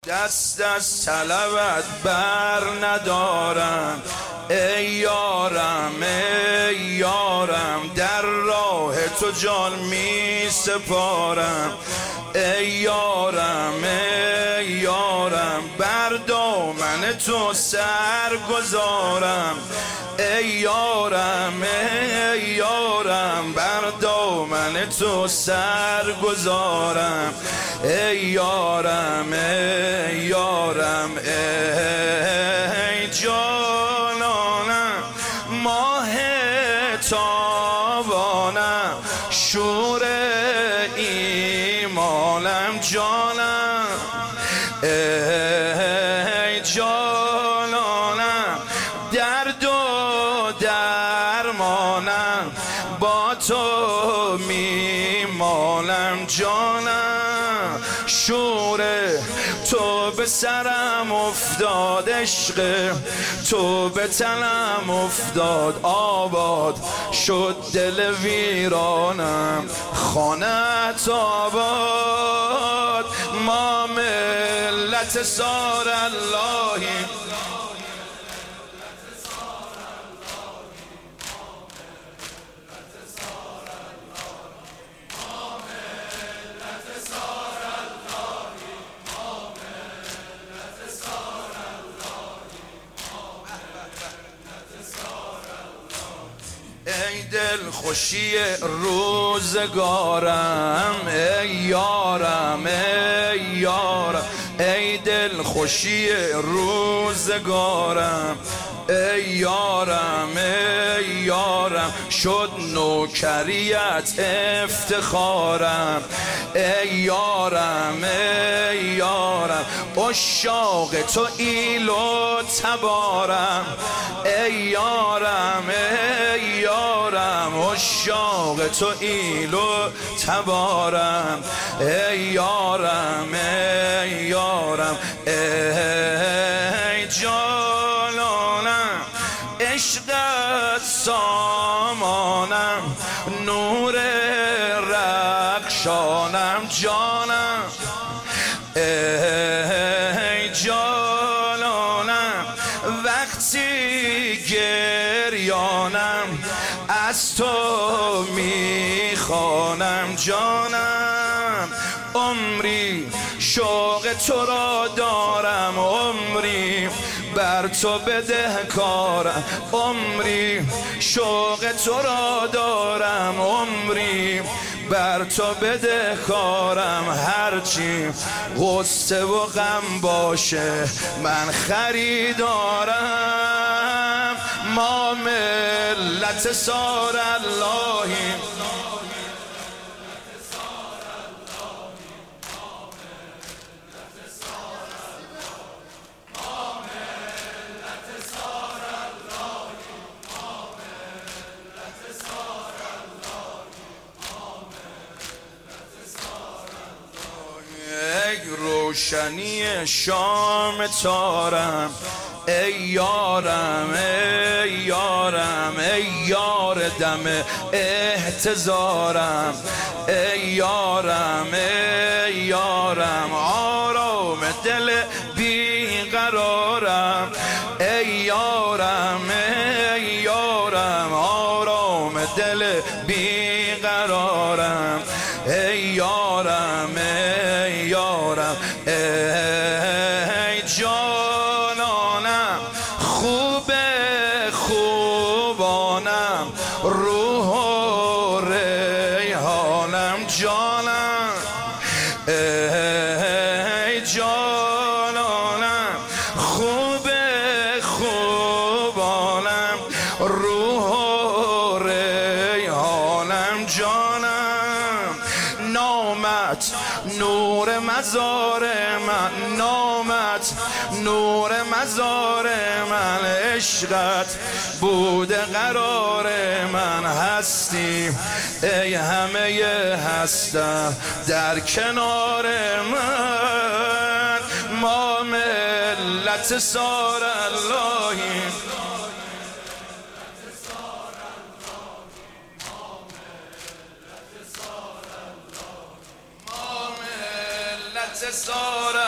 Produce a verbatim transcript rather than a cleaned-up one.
دست از طلبت بر ندارم ای یارم ای یارم، در راه تو جان می سپارم ای یارم ای یارم، بر دامن تو سر گذارم ای یارم ای یارم، بر دامن تو سر گذارم ای یارم ای یارم. ای جانانم ماه تابانم، شور ایمانم جانم ای جانانم، درد و درمانم با تو میمانم جانم، شور تو به سرم افتاد، عشق تو به تنم افتاد، آباد شد دل ویرانم خانت آباد، ما ملت سار اللهی ای دل خوشی روزگارم ای یارم ای یارم، ای دل خوشی روزگارم ای یارم ای یارم، شد نوکریت افتخارم ای یارم ای یارم، عشاق تو ایل و تبارم ای یارم ای یارم، عشاق تو ایل و تبارم ای یارم ای یارم. ای جانانم عشقت سامانم، نور رخشانم جانم ای جانانم، وقتی گریانم از تو میخوانم جانم، عمری شوق تو را دارم، عمری بر تو بدهکارم، عمری شوق تو را دارم، عمری بر تو بدهکارم، هرچی غصه و غم باشه من خریدارم، ما ملت سار اللهی روشنی شام تارم ای یارم ای یارم، ای یار دم احتضارم ای یارم ای یارم، آرام دل بیقرارم ای یارم ای یارم، آرام دل بیقرارم ای یارم ای یارم. ای جانانم خوب خوبانم، روح و ریحانم جانم ای جانانم خوب خوبانم، روح و ریحانم جانم، نامت نور مزار من، نامت نور مزار من، عشقت بود قرار من، هستی ای همه هستم در کنار من، ما ملت سار اللهی سار